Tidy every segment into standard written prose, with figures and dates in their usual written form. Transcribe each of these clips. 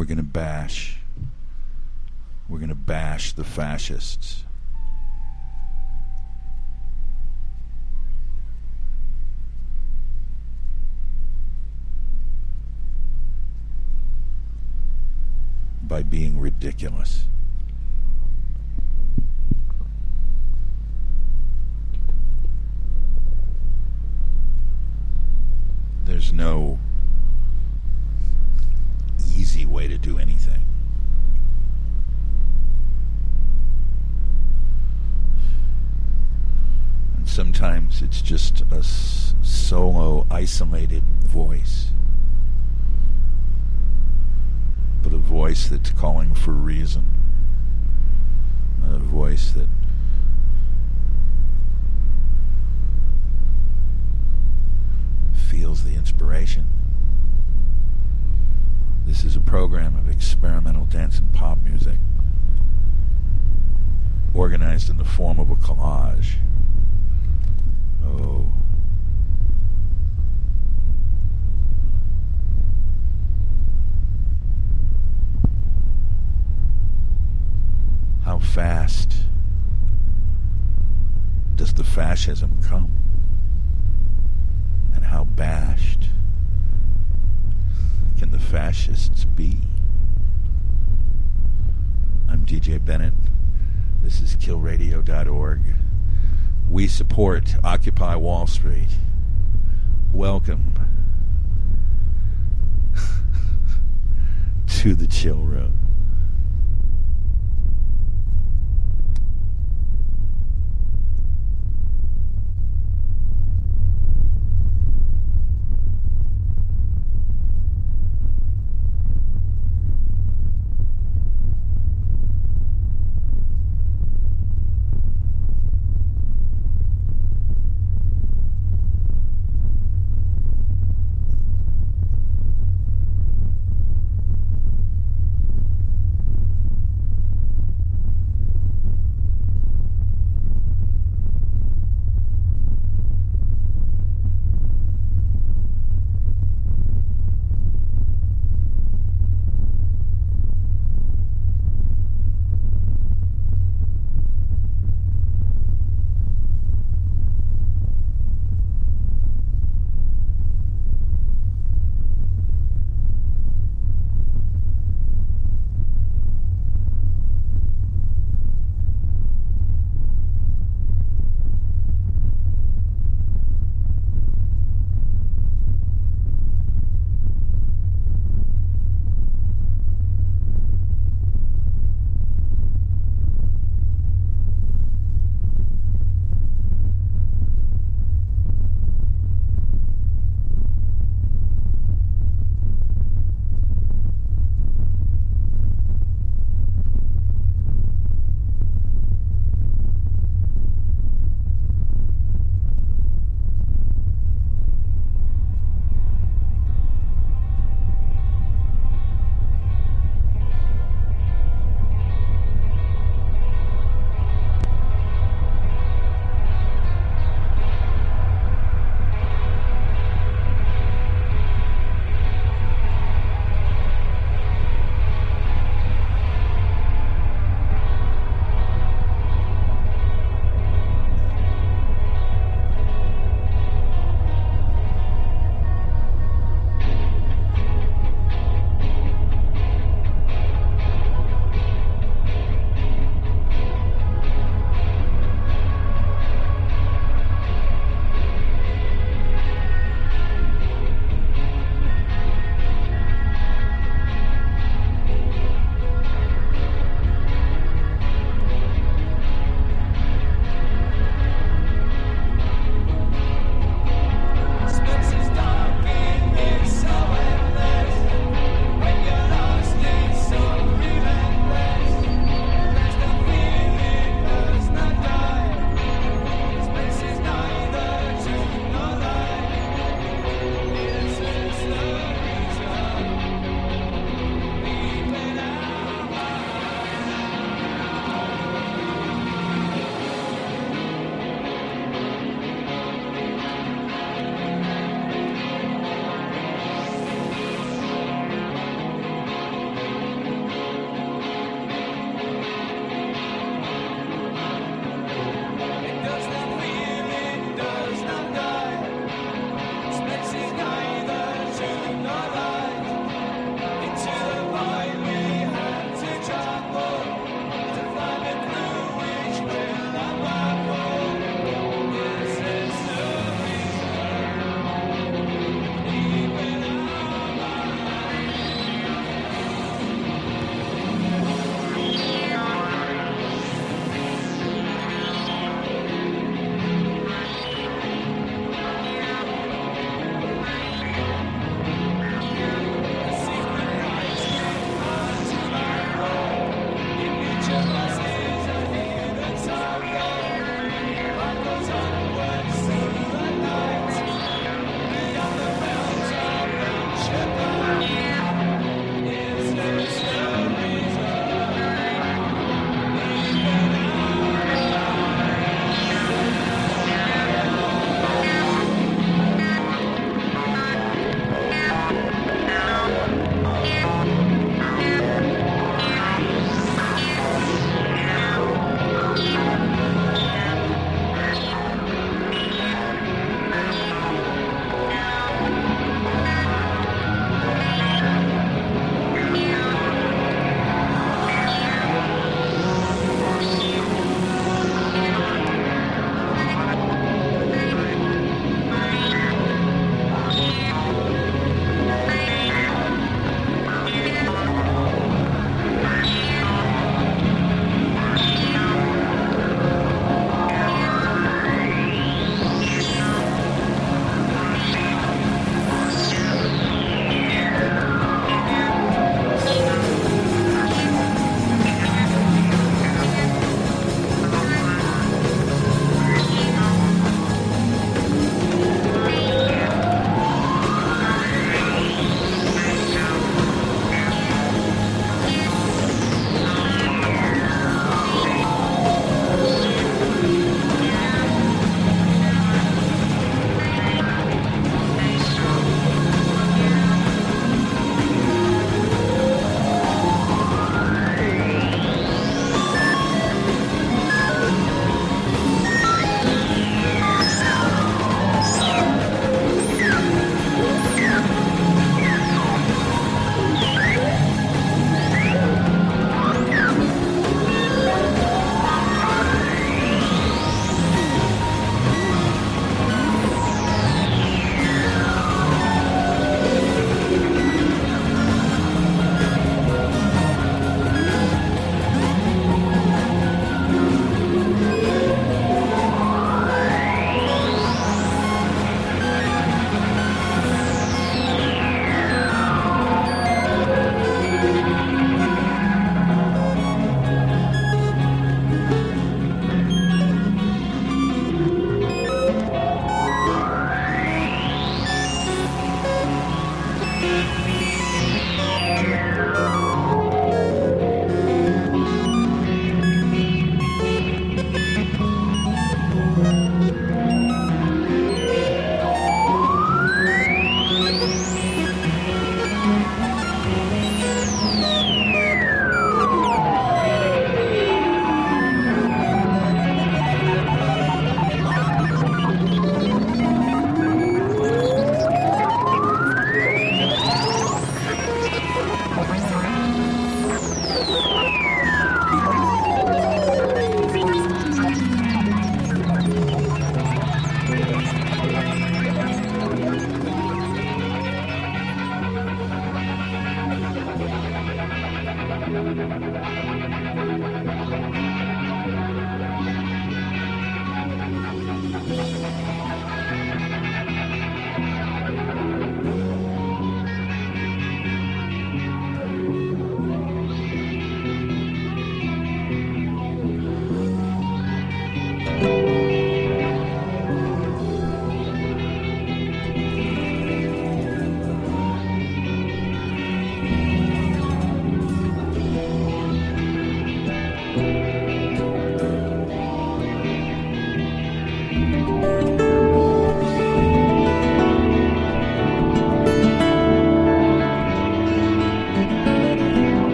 We're going to bash. We're going to bash the fascists. By being ridiculous. There's no easy way to do anything. And sometimes it's just a solo, isolated voice. But a voice that's calling for reason. And a voice that feels the inspiration. This is a program of experimental dance and pop music, organized in the form of a collage. Oh. How fast does the fascism come? And how bashed can the fascists be? I'm DJ Bennett. This is killradio.org. We support Occupy Wall Street. Welcome to the Chill Room.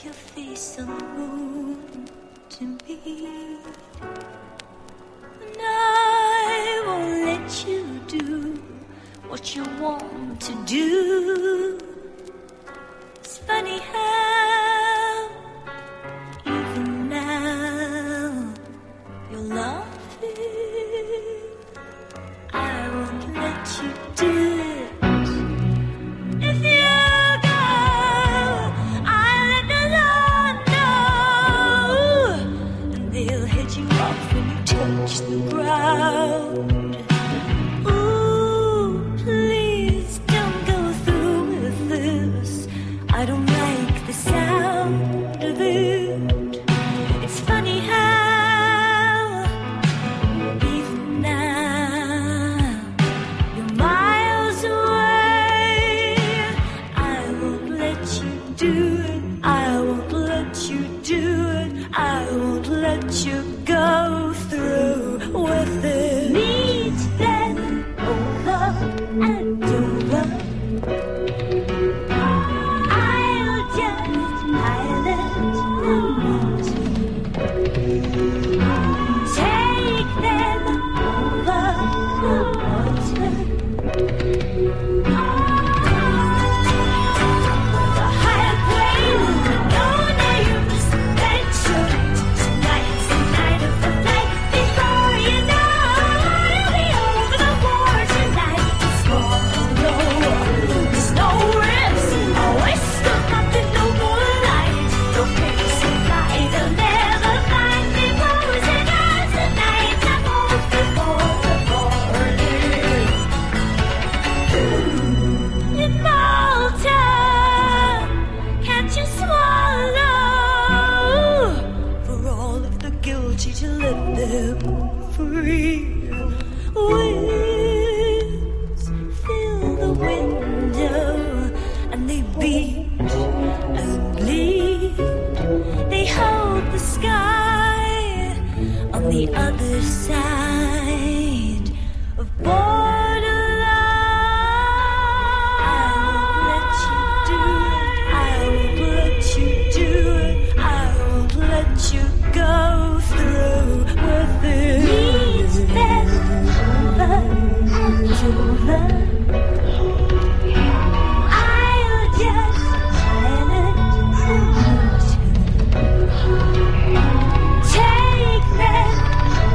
your face on the moon to me. And I won't let you do what you want to do. It's funny how even now you're laughing. I won't let you do it. If you go, I'll let the Lord know, and they'll hit you off when you touch the ground. Ooh, please don't go through with this. I don't like the sound of it. It's funny how even now you're miles away. I won't let you do it. I won't let you do it. I won't let you go through with it. Meet them over and over. I'll just pilot the motor. Take them over the water. The highway, no names mentioned. Tonight's the night of the flight. Before you know, it'll be over the war tonight. There's no risk, a waste of nothing, no more light. No pace and fly, they'll never find me. Posing as the night I hold before the morning. In Malta, can't you swallow? For all of the guilty to let them free. Winds fill the window and they beat and bleed. They hold the sky on the other side of borderline. I won't let you do it. I won't let you go through with it. Meet them over and over. I'll just pilot the motor. Take them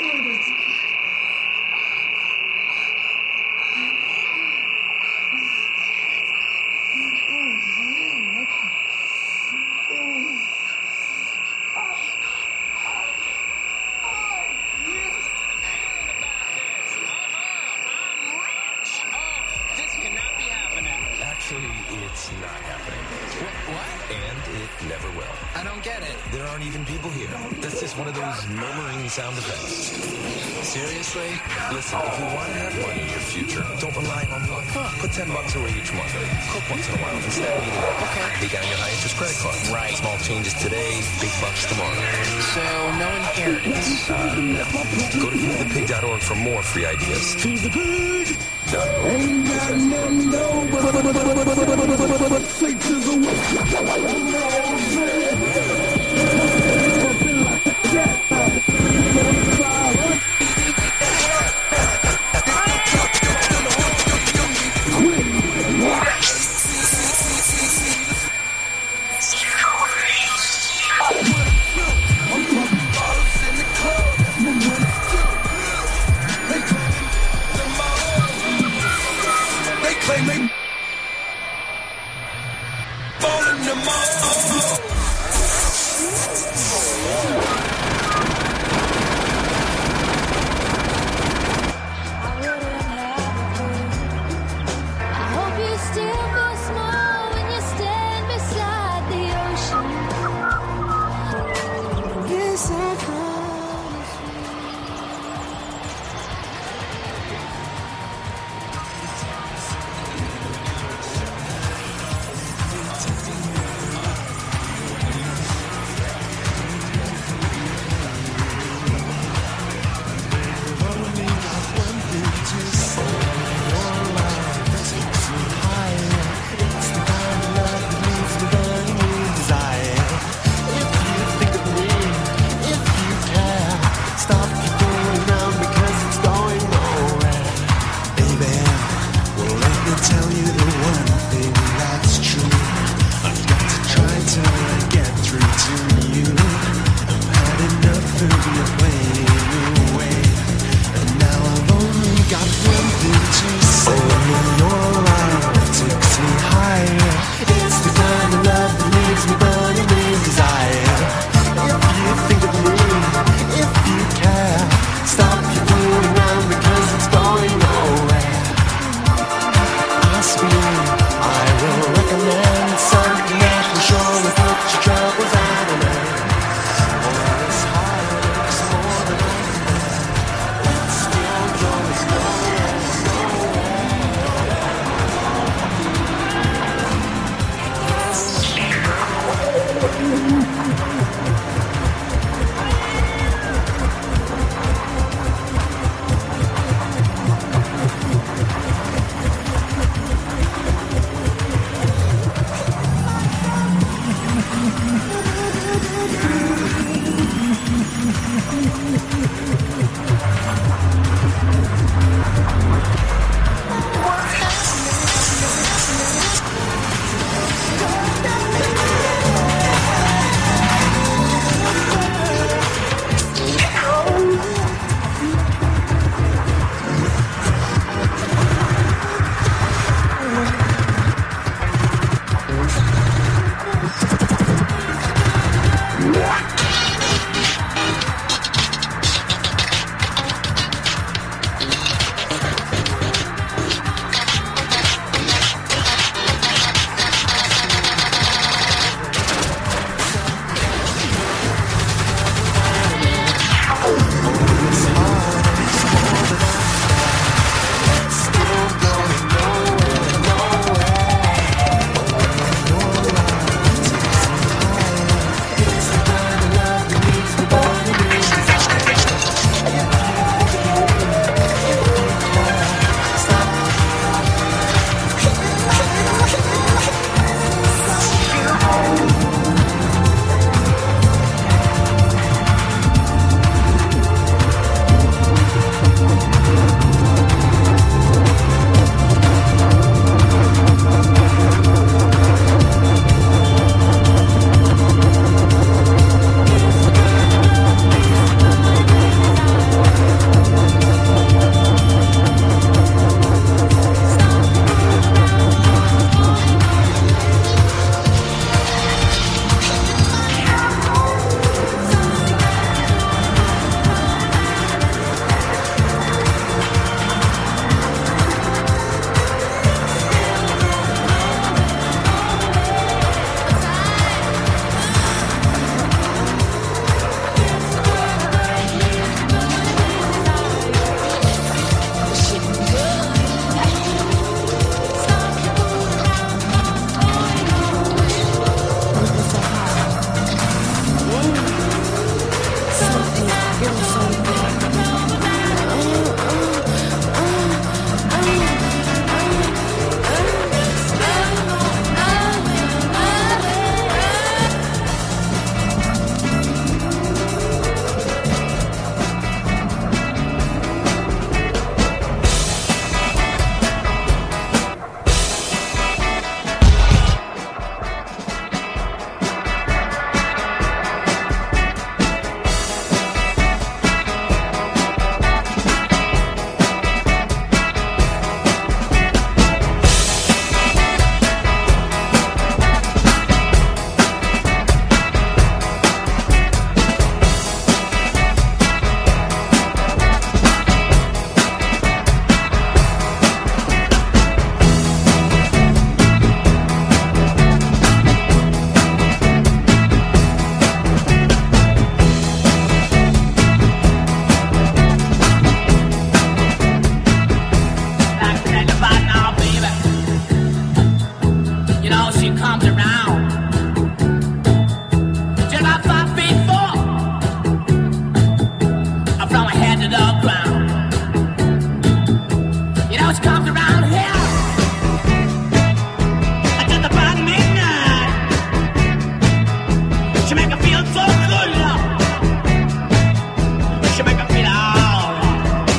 Actually, it's not happening. What? And it never will. I don't get it. There aren't even people here. That's just one of those murmuring sound effects. Seriously? Listen, if you want to have money in your future, don't rely on luck. Put $10 away each month. Cook once in a while instead of eating out. Okay. Pay down your high-interest credit card. Right. Small changes today, big bucks tomorrow. So, no inheritance. No. Go to feedthepig.org for more free ideas. Feed the pig! Ain't got nothing but sakes is a to the ground. You know, she comes around here until about midnight. She make her feel so good, love. She make her feel alright.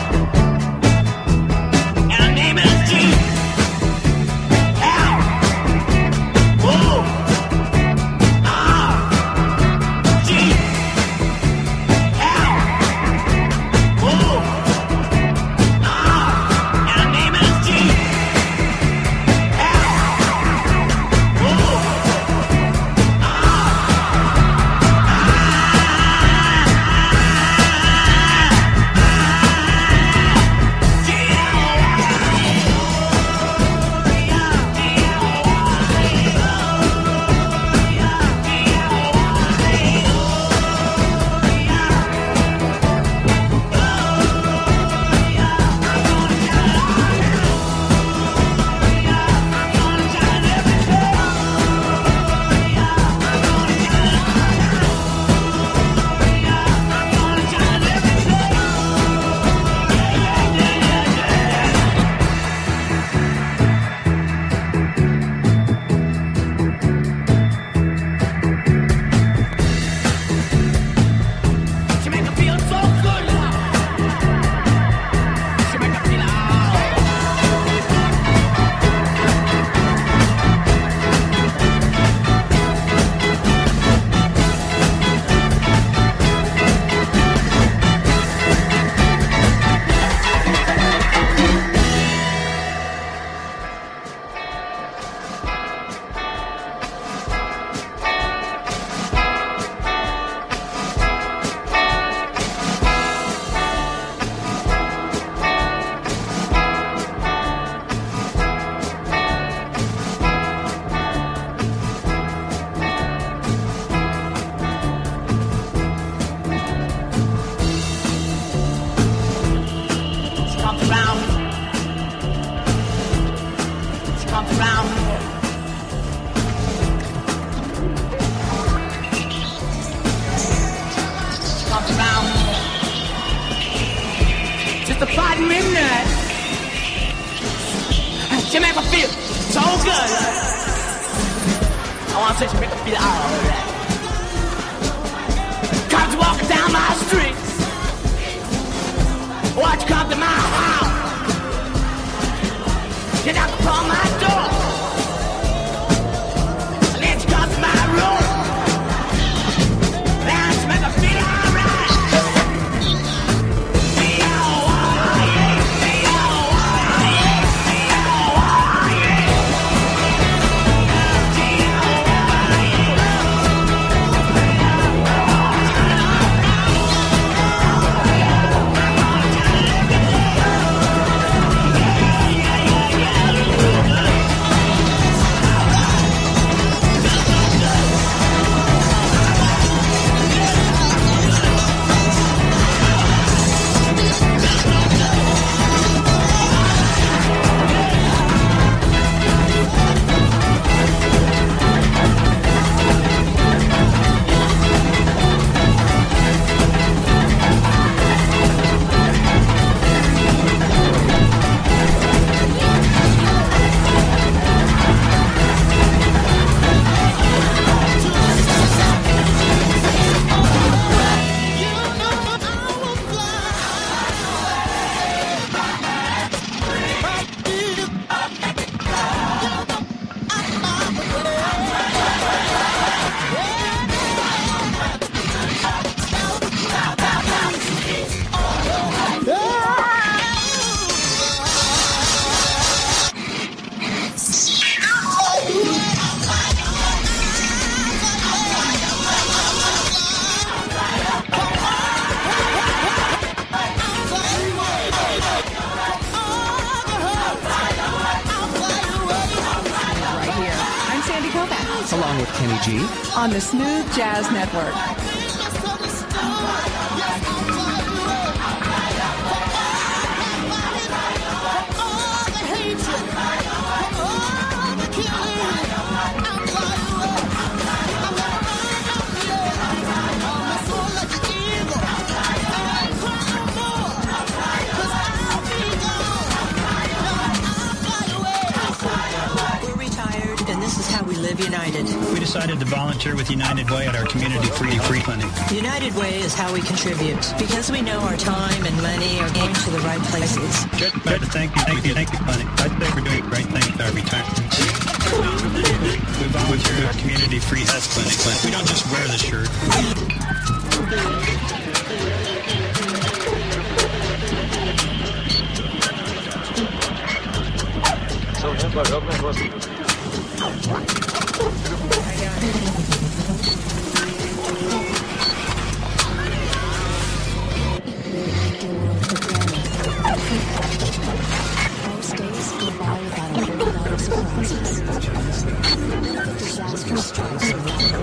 And her name is G. L. Woo. R. G. L. Woo. R. And her name is G. L. Woo. She make her feel so good, love. She make her feel alright. She comes around. She comes around. She comes around. Just about midnight. She make me feel so good. I wanna say she make me feel alright. Comes walking down my street. Watch you come to my house. You knock upon my door. And then she comes to my room. And she make her feel alright. Along with Kenny G on the Smooth Jazz Network. I'm United. We decided to volunteer with United Way at our community free clinic. United Way is how we contribute because we know our time and money are going to the right places. Just thank you, clinic. I'd say we're doing great things with our retirement. We volunteer at our community free health clinic. We don't just wear the shirt. Most days go by without a whole lot of surprises. Disaster strikes around the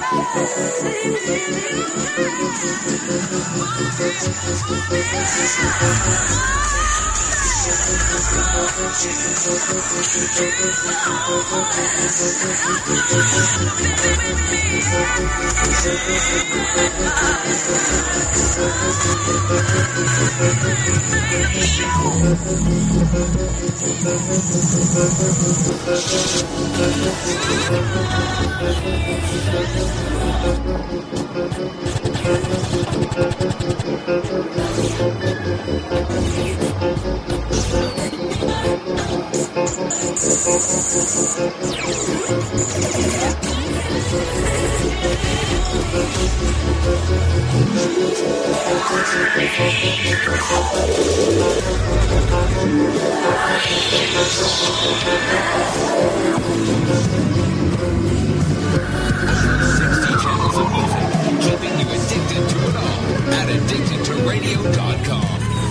Keeping you addicted to it all at addictedtoradio.com.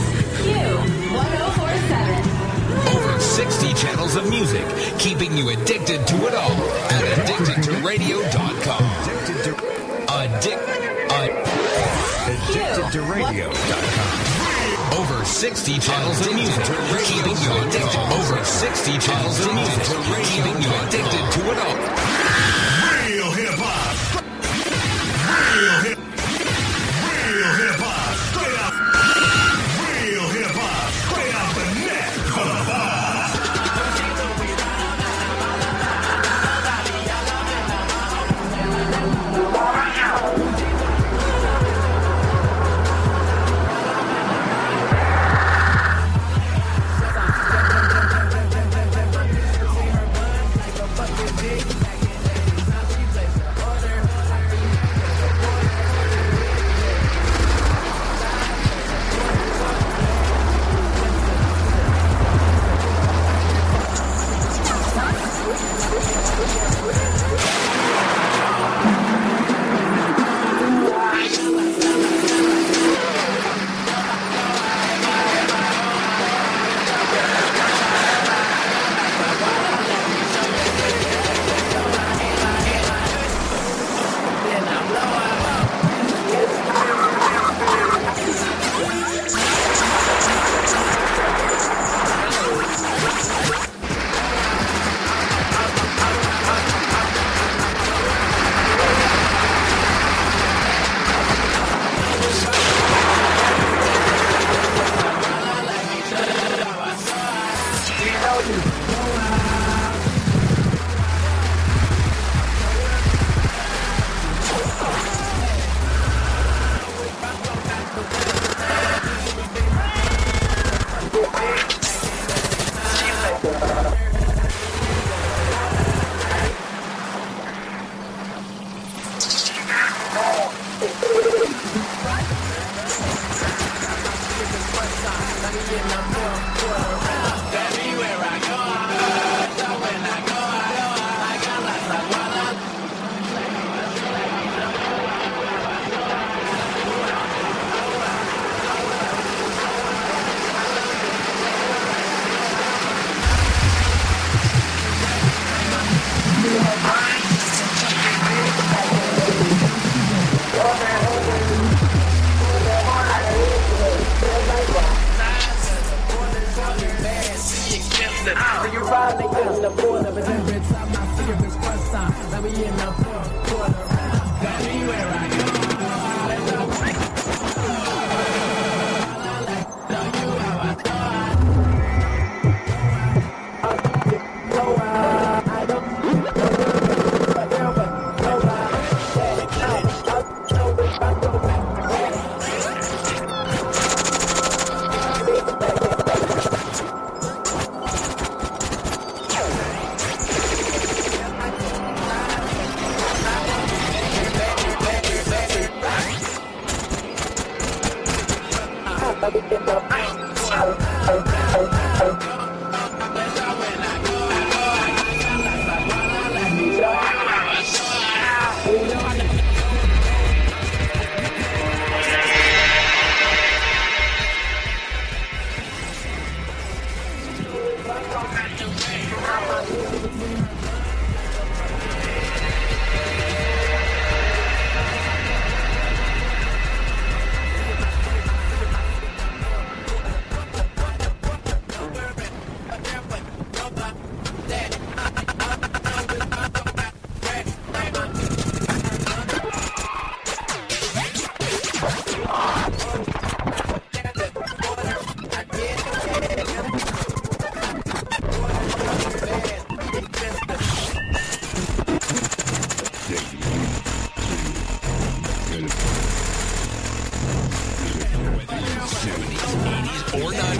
Q1047. Over 60 channels of music, keeping you addicted to it all at addictedtoradio.com. Addictedtoradio.com. Over 60 channels of music, keeping you addicted. Over 60 channels of music, keeping you addicted to it all. Real hip hop. Real hip hop. Straight up. Real hip hop. Straight out the neck.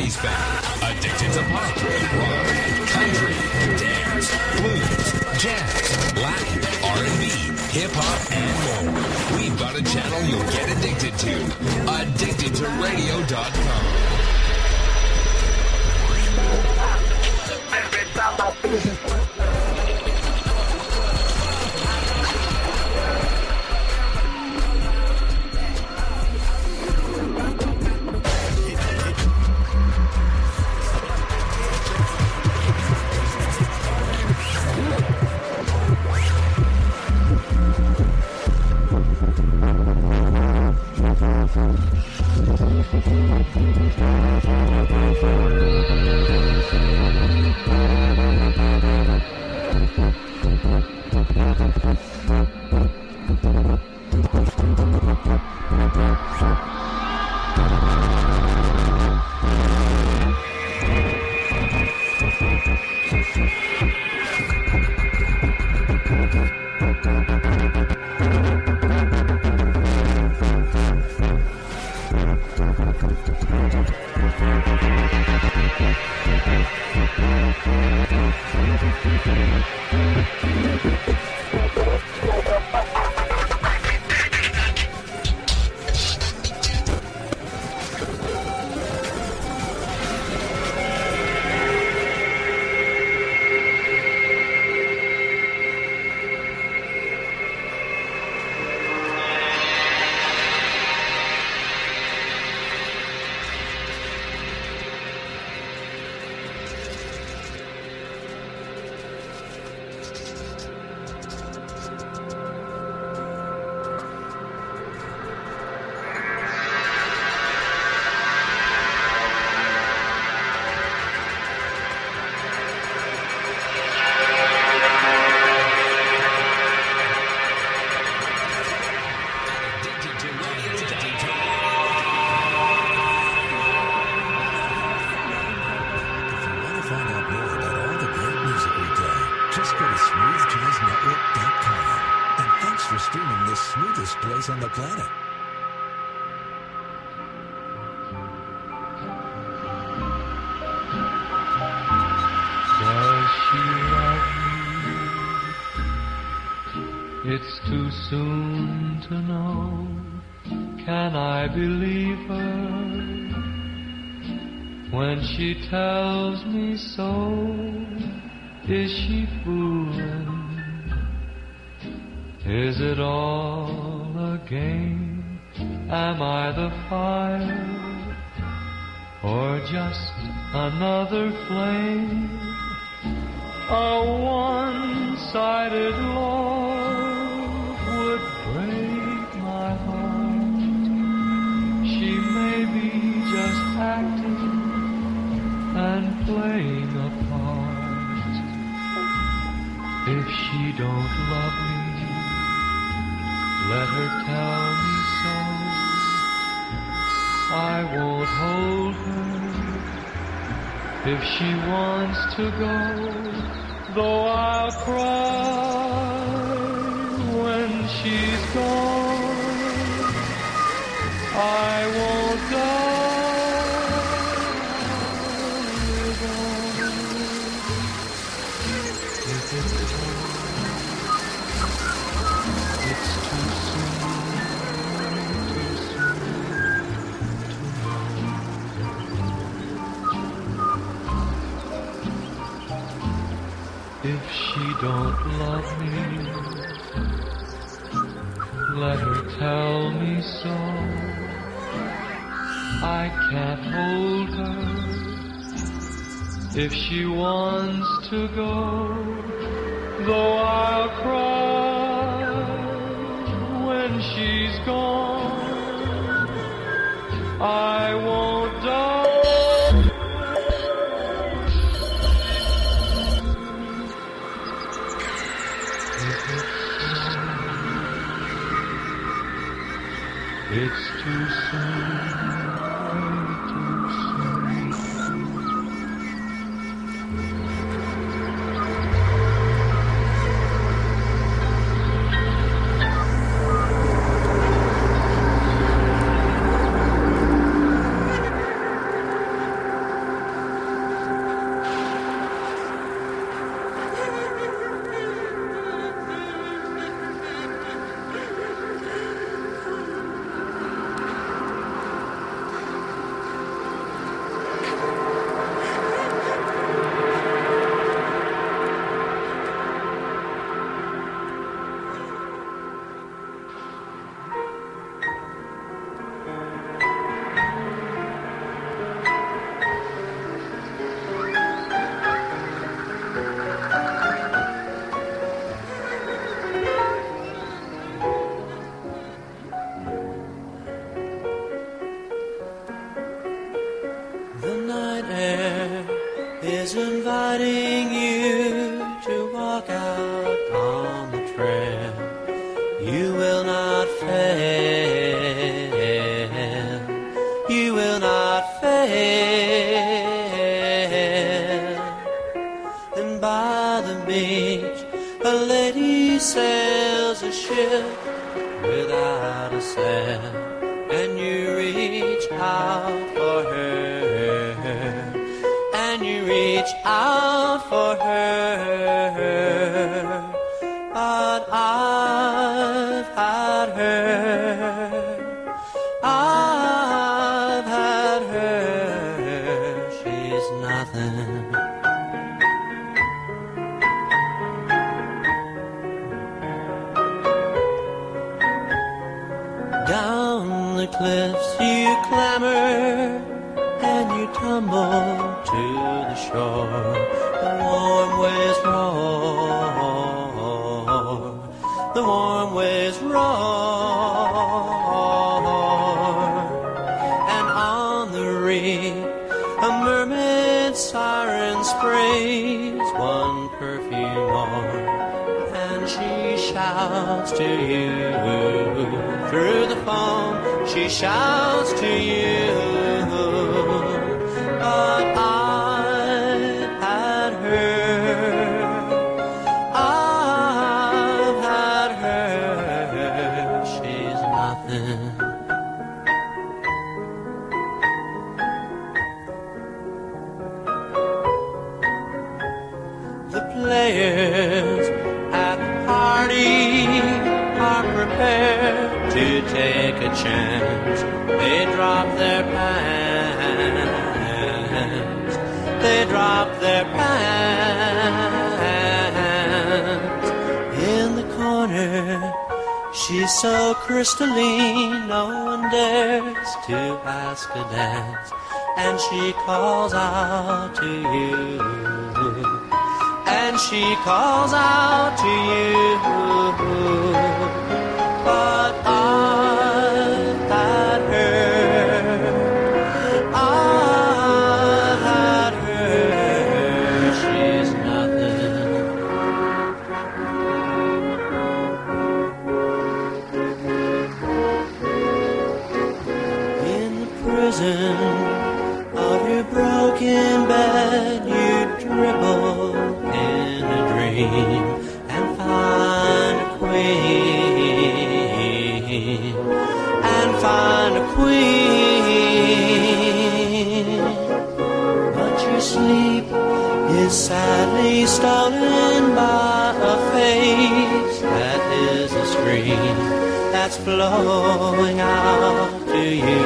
oldies fan, addicted to pop, rock, country, dance, blues, jazz, Latin, R&B, hip-hop, and more. We've got a channel you'll get addicted to. AddictedToRadio.com. On the planet. Does she love me? It's too soon to know. Can I believe her when she tells me so? Is she fooling? Is it all a game? Am I the fire or just another flame? A one-sided love would break my heart. She may be just acting and playing a part. If she don't love me, let her tell me so. I won't hold her if she wants to go, though I'll cry when she's gone. I won't live on if it's too soon. If she don't love me, let her tell me so. I can't hold her if she wants to go, though I'll cry when she's gone. I won't die. It's too soon, too soon. is inviting you to walk out on the trail. You will not fail. You will not fail. And by the beach, a lady sails a ship without a sail, and you reach out for her, and you reach out for her, but I've had her, I've had her, she's nothing. Down the cliffs you clamber, and you tumble to the shore. The warm waves roar, the warm waves roar, and on the reef a mermaid siren sprays one perfume more, and she shouts to you through the foam. She shouts to you, but I've had her, I've had her, she's nothing. The players at the party are prepared to take a chance. They drop their pants, they drop their pants. In the corner, she's so crystalline, no one dares to ask a dance, and she calls out to you, and she calls out to you, but I've had her, I've had her, she's nothing. In the prison of your broken bed, you dribble in a dream and find a queen, and find a queen. But your sleep is sadly stolen by a face that is a scream that's flowing out to you.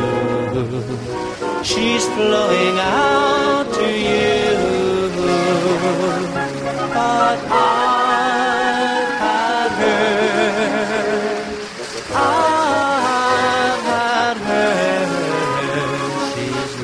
She's flowing out to you, but I've had her, I've had her, she's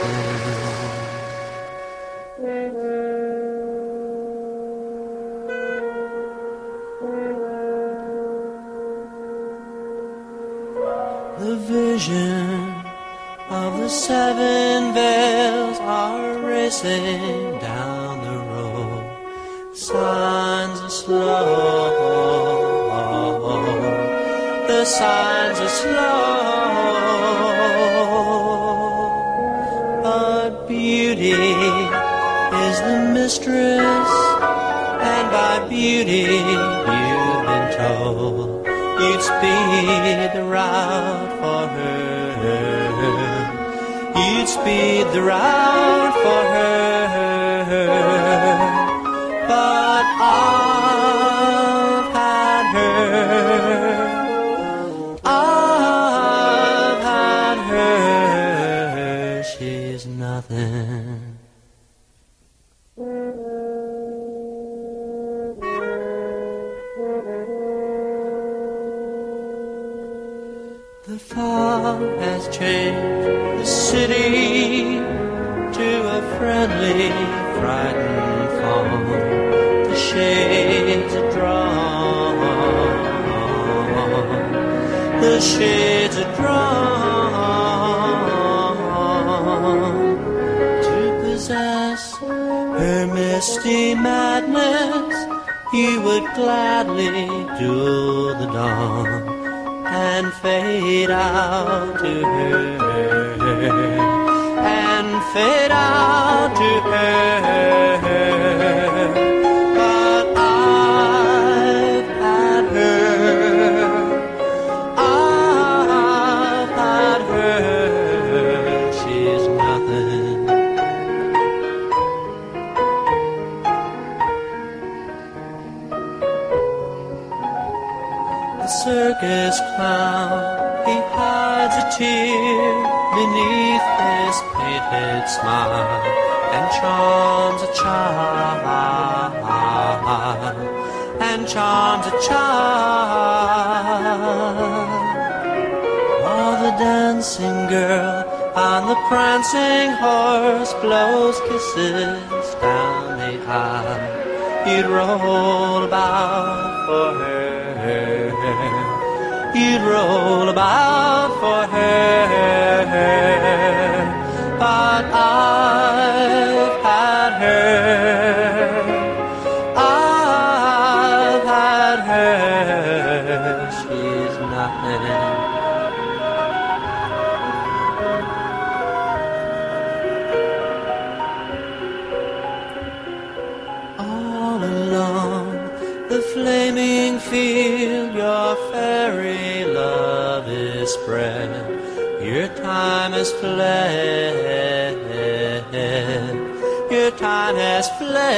nothing. The vision of the seven veils are racing down the road. Signs are slow, the signs are slow, but beauty is the mistress, and by beauty you've been told you'd speed the route for her. You'd speed the route for her, but I've had her, I've had her, she's nothing. The fog has changed the city to a friendly, frightened fawn. The shades are drawn, the shades are drawn to possess darkness, her misty madness, he would gladly do the dawn and fade out to her, and fade out to her. But I've had her, I've had her, she's nothing. The circus clown, he hides a tear beneath his painted smile and charms a child, and charms a child. While the dancing girl on the prancing horse blows kisses down the aisle, he'd roll about for her. He'd roll about for her, but I've had her, I've had her, she's nothing. All along the flaming field, your fairy love is spread. Your time has fled. Your time has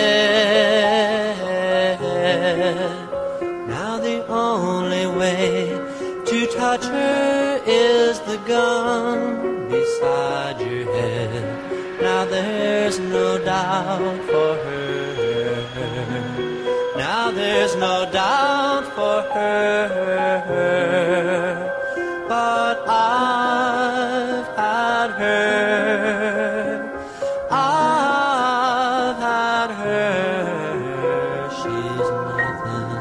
fled. Now the only way to touch her is the gun beside your head. Now there's no doubt for her. Now there's no doubt for her, but I've had her, I've had her, she's nothing.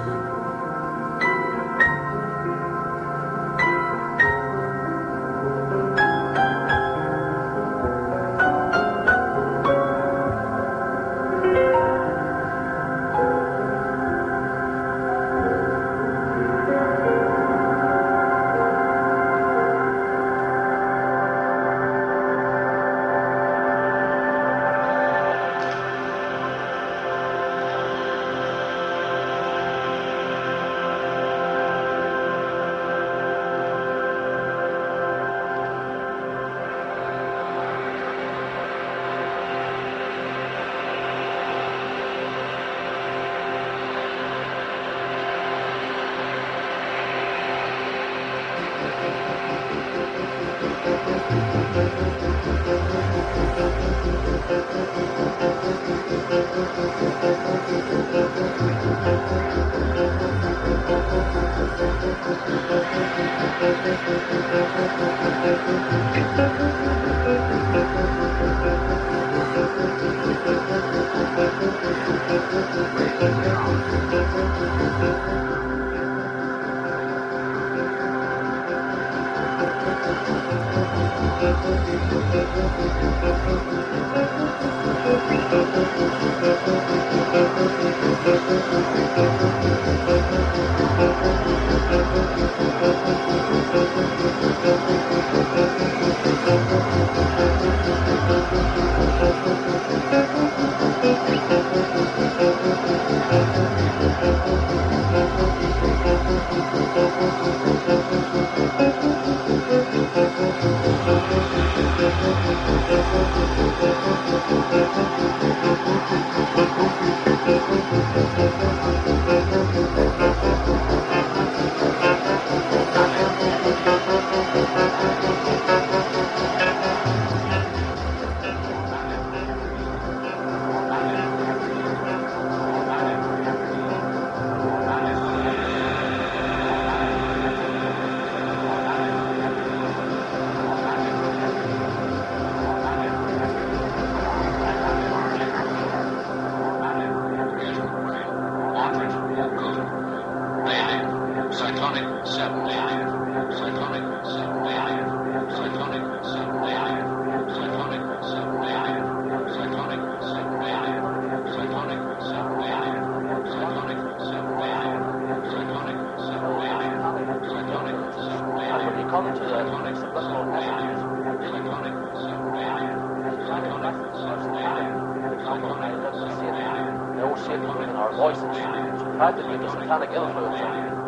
it in our voices, practically the satanic influence.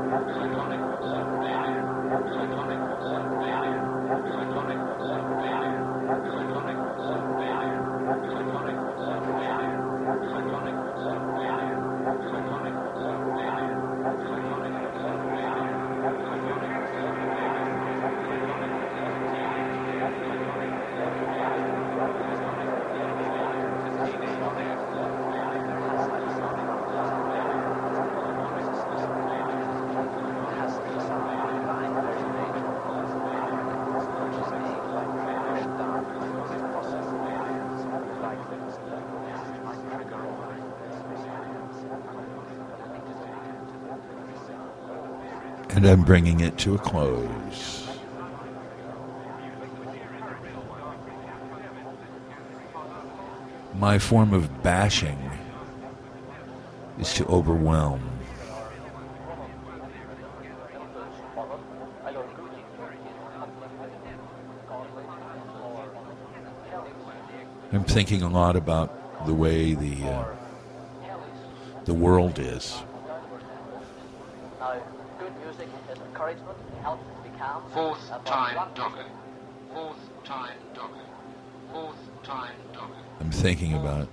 And I'm bringing it to a close. My form of bashing is to overwhelm. I'm thinking a lot about the way the world is. Fourth time dogger. Fourth time dogger. Fourth time dogger. I'm thinking about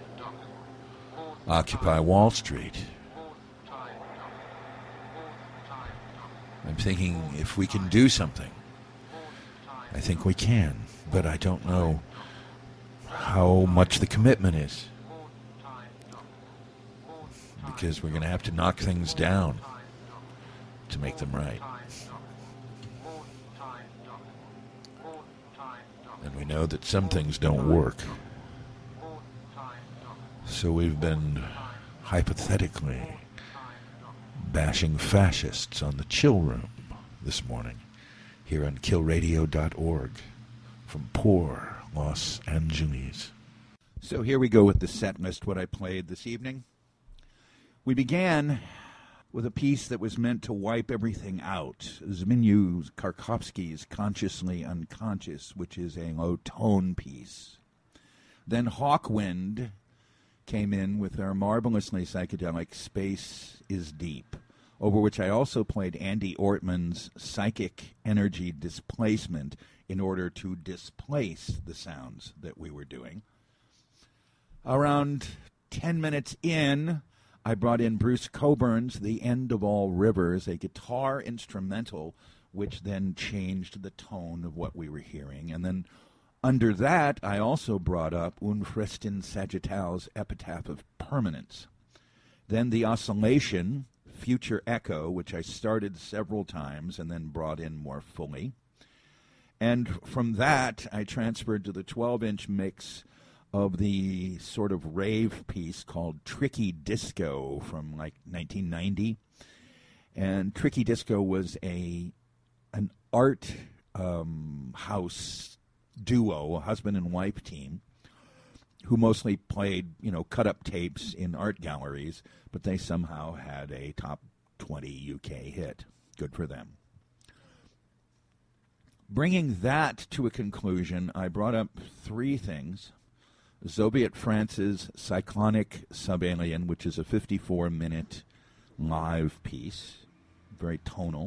Occupy Wall Street. I'm thinking if we can do something. I think we can, but I don't know how much the commitment is. Because we're going to have to knock things down to make them right. And we know that some things don't work. So we've been hypothetically bashing fascists on the Chill Room this morning here on killradio.org from poor Los Angeles. So here we go with the set list, what I played this evening. We began with a piece that was meant to wipe everything out. Zbigniew Karkovsky's Consciously Unconscious, which is a low-tone piece. Then Hawkwind came in with our marvelously psychedelic Space is Deep, over which I also played Andy Ortman's Psychic Energy Displacement in order to displace the sounds that we were doing. Around 10 minutes in, I brought in Bruce Coburn's The End of All Rivers, a guitar instrumental, which then changed the tone of what we were hearing. And then under that, I also brought up Unfrestin Sagittal's Epitaph of Permanence. Then The Oscillation, Future Echo, which I started several times and then brought in more fully. And from that, I transferred to the 12-inch mix of the sort of rave piece called Tricky Disco from like 1990. And Tricky Disco was an art house duo, a husband and wife team, who mostly played, cut-up tapes in art galleries, but they somehow had a top 20 UK hit. Good for them. Bringing that to a conclusion, I brought up three things. Zoviet France's Cyclonic Subalien, which is a 54-minute live piece, very tonal.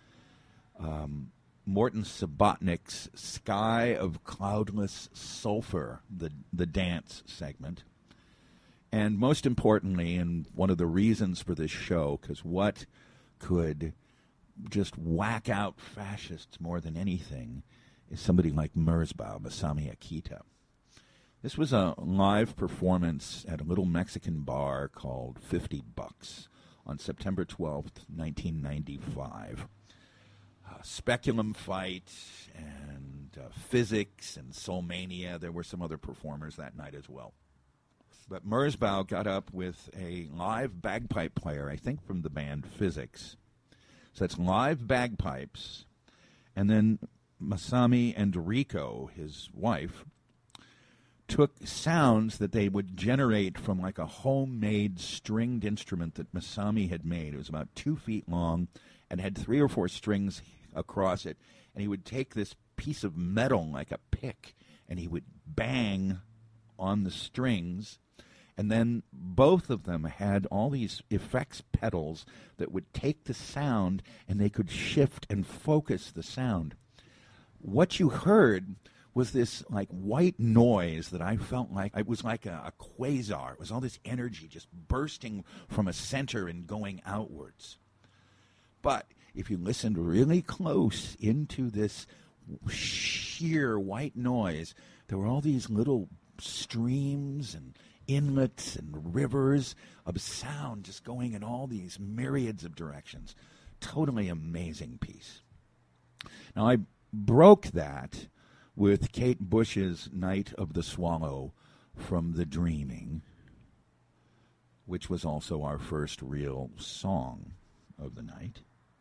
Morton Subotnick's Sky of Cloudless Sulfur, the dance segment. And most importantly, and one of the reasons for this show, because what could just whack out fascists more than anything is somebody like Merzbow, Masami Akita. This was a live performance at a little Mexican bar called 50 Bucks on September 12th, 1995. Speculum Fight and Physics and Soulmania. There were some other performers that night as well. But Merzbow got up with a live bagpipe player, I think from the band Physics. So that's live bagpipes. And then Masami and Rico, his wife, took sounds that they would generate from like a homemade stringed instrument that Masami had made. It was about 2 feet long and had 3 or 4 strings across it. And he would take this piece of metal like a pick and he would bang on the strings. And then both of them had all these effects pedals that would take the sound and they could shift and focus the sound. What you heard was this like white noise that I felt like it was like a quasar. It was all this energy just bursting from a center and going outwards. But if you listened really close into this sheer white noise, there were all these little streams and inlets and rivers of sound just going in all these myriads of directions. Totally amazing piece. Now, I broke that with Kate Bush's Night of the Swallow from The Dreaming, which was also our first real song of the night.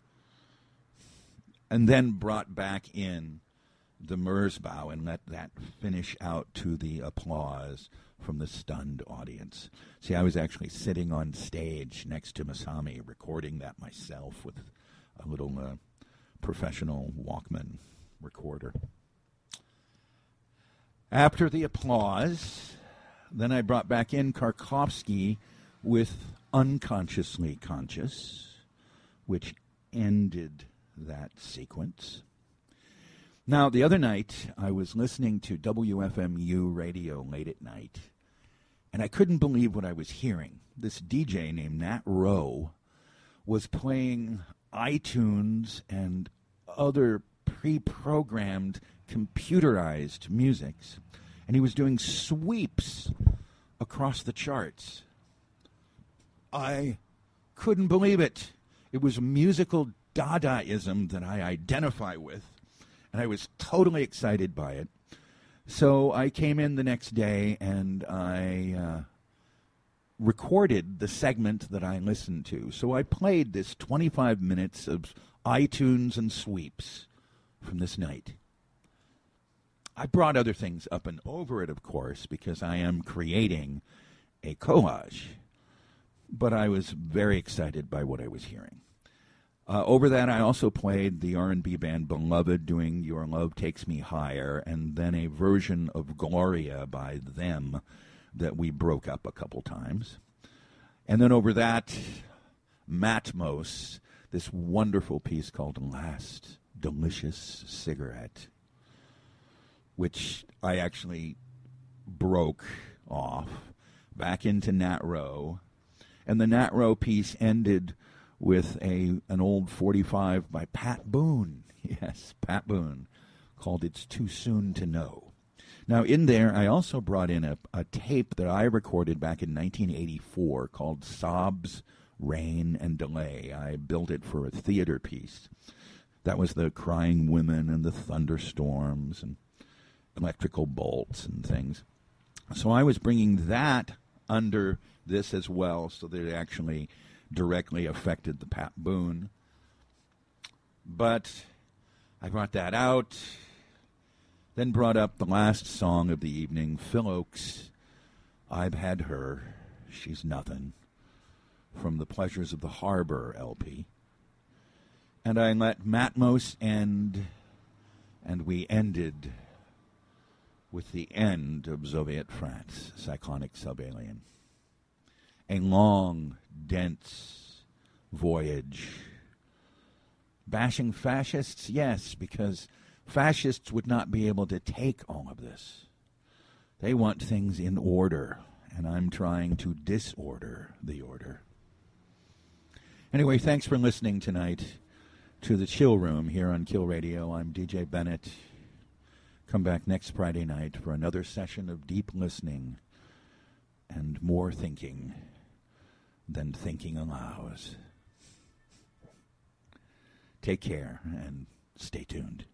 And then brought back in the Merzbow and let that finish out to the applause from the stunned audience. See, I was actually sitting on stage next to Masami recording that myself with a little professional Walkman recorder. After the applause, then I brought back in Karkovsky with Unconsciously Conscious, which ended that sequence. Now, the other night, I was listening to WFMU radio late at night, and I couldn't believe what I was hearing. This DJ named Nat Rowe was playing iTunes and other pre-programmed computerized musics, and he was doing sweeps across the charts. I couldn't believe it. It was musical Dadaism that I identify with, and I was totally excited by it. So I came in the next day and I recorded the segment that I listened to. So I played this 25 minutes of iTunes and sweeps from this night. I brought other things up and over it, of course, because I am creating a collage. But I was very excited by what I was hearing. Over that, I also played the R&B band Beloved doing Your Love Takes Me Higher, and then a version of Gloria by them that we broke up a couple times. And then over that, Matmos, this wonderful piece called Last Delicious Cigarette, which I actually broke off back into Nat Rowe. And the Nat Rowe piece ended with an old 45 by Pat Boone. Yes, Pat Boone, called It's Too Soon to Know. Now, in there, I also brought in a tape that I recorded back in 1984 called Sobs, Rain, and Delay. I built it for a theater piece. That was the crying women and the thunderstorms and electrical bolts and things. So I was bringing that under this as well so that it actually directly affected the Pat Boone. But I brought that out, then brought up the last song of the evening, Phil Oakes, I've Had Her, She's Nothing, from the Pleasures of the Harbor LP. And I let Matmos end, and we ended with the end of Soviet France, Cyclonic Subalien. A long, dense voyage. Bashing fascists? Yes, because fascists would not be able to take all of this. They want things in order, and I'm trying to disorder the order. Anyway, thanks for listening tonight to the Chill Room here on Kill Radio. I'm DJ Bennett. Come back next Friday night for another session of deep listening and more thinking than thinking allows. Take care and stay tuned.